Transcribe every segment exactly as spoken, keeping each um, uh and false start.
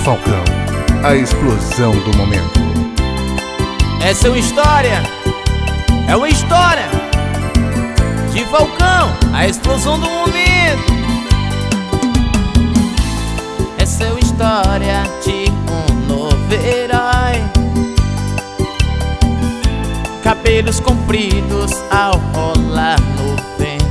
Falcão, a explosão do momento. Essa é uma história, é uma história de Falcão, a explosão do momento. Essa é uma história de um novo herói, cabelos compridos ao rolar no vento,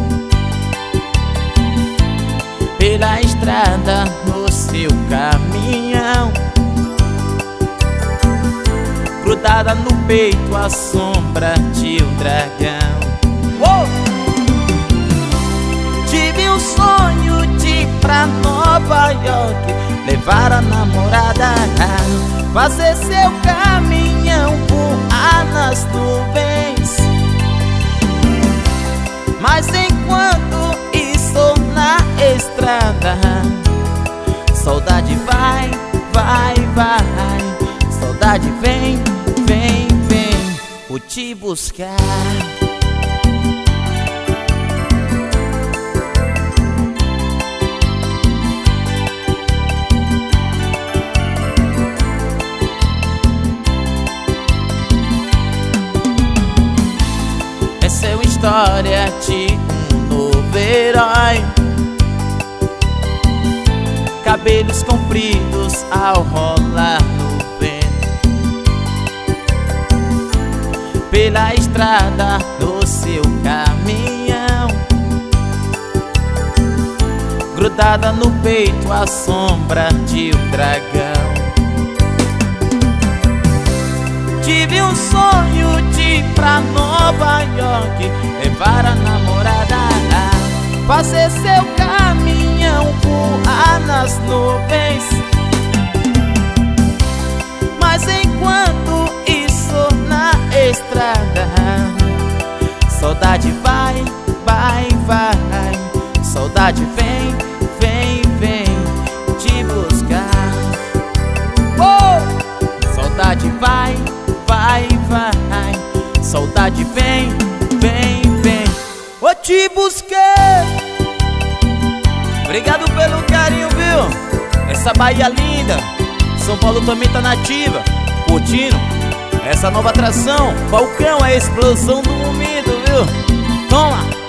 pela estrada no seu caminhão, grudada no peito a sombra de um dragão. Oh! Tive um sonho de ir pra Nova York, levar a namorada, fazer seu caminhão voar nas nuvens. Mas enquanto estou na estrada, saudade vai, vai, vai. Saudade vem, vem, vem, vou te buscar. Essa é uma história de um novo herói, cabelos compridos ao rolar no vento, pela estrada no seu caminhão, grudada no peito a sombra de um dragão. Tive um sonho de ir pra Nova York, levar a namorada, fazer seu caminhão voar nas nuvens. Mas enquanto estou na estrada, saudade vai, vai, vai. Saudade vem, vem, vem te buscar. Oh! Saudade vai, vai, vai. Saudade vem, vem, vem, vou te buscar. Obrigado pelo carinho, viu? Essa Bahia linda, São Paulo também tá nativa, curtindo essa nova atração. Falcão, a explosão do momento, viu? Toma!